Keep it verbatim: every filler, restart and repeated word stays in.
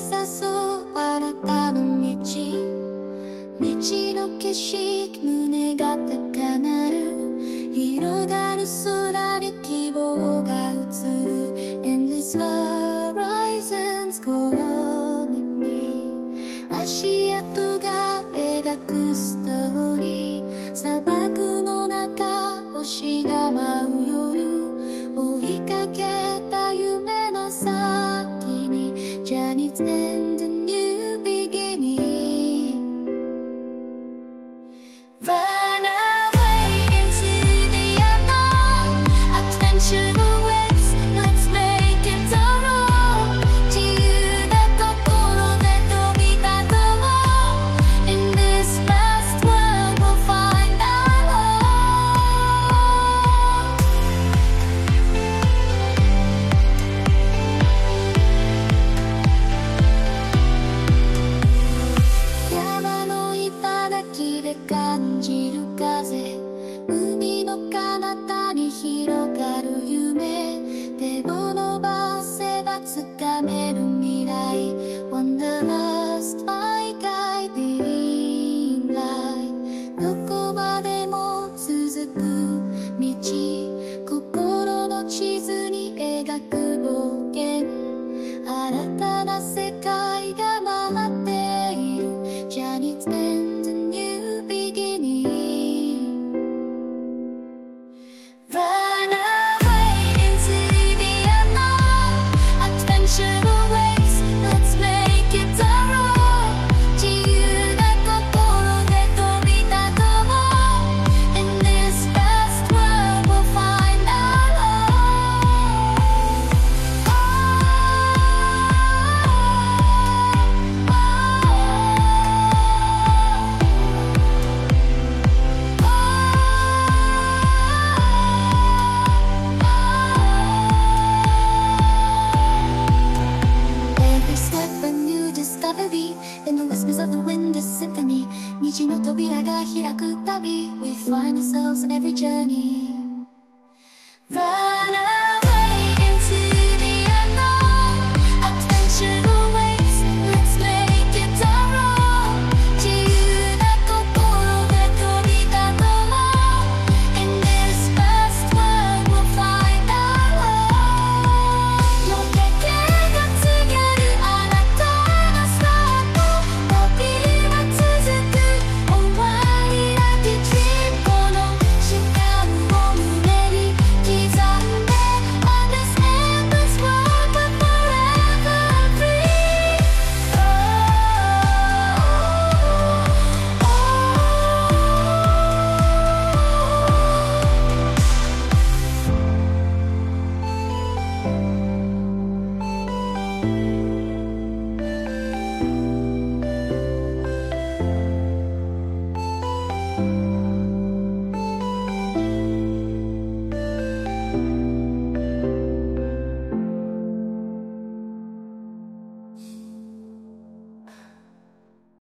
誘う新たな道、道の景色、胸が高鳴る、広がる空に希望が映る Endless horizons calling me、 足跡が描くストーリー、砂漠の中星が舞う夜、追いかけた夢の先に Journey's end a new beginning。 Run away into the unknown, adventure awaits, let's make it our own。 自由な心で飛び立とう、 In this vast world we'll find our own。 山の頂で感じる風、海の彼方に広がる夢、手を伸ばせば掴める未来 Wanderlust my guiding light。 どこまでも続く道、心の地図に描く冒険、新たな世界が待っている Journey's end a new beginning。 Run away into the unknown, adventure awaits, let's make it our own。 自由な心で飛び立とう、 In this vast world we'll find our own。 Every step a new discovery, in the whispers of the wind a symphony。 虹の扉が開くたび We find ourselves in every journey。